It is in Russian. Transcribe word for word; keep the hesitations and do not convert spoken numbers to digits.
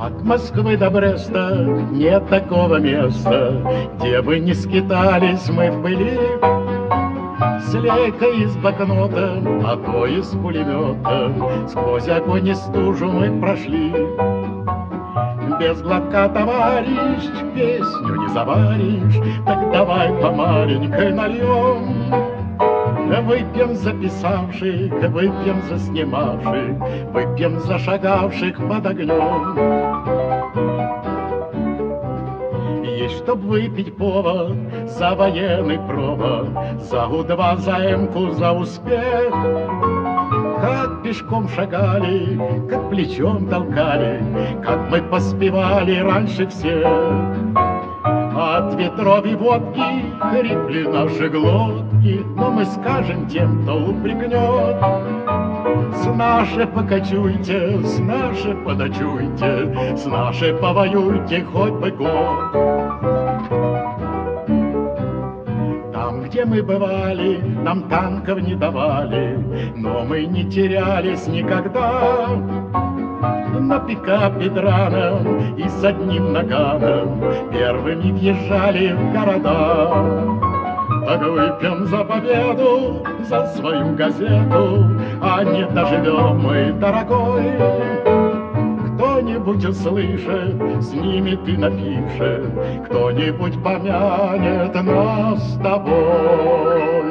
От Москвы до Бреста нет такого места, где бы не скитались мы в пыли. С лейкой из блокнота, а то из пулемета, сквозь огонь и стужу мы прошли. Без глотка, товарищ, песню не заваришь, так давай по маленькой нальем. Выпьем за писавших, выпьем за снимавших, выпьем за шагавших под огнем. Есть чтоб выпить повод за военный провод, за У-два, за М-ку, за успех. Как пешком шагали, как плечом толкали, как мы поспевали раньше всех. От ветров и водки хрипли наши глотки, но мы скажем тем, кто упрекнет: с нашей покачуйте, с нашей подочуйте, с нашей повоюйте хоть бы год. Там, где мы бывали, нам танков не давали, но мы не терялись никогда. На пикапе драном и с одним наганом первыми въезжали в города. Так выпьем за победу, за свою газету, а не доживем мы, дорогой. Кто-нибудь услышит, снимет и напишет, кто-нибудь помянет нас с тобой.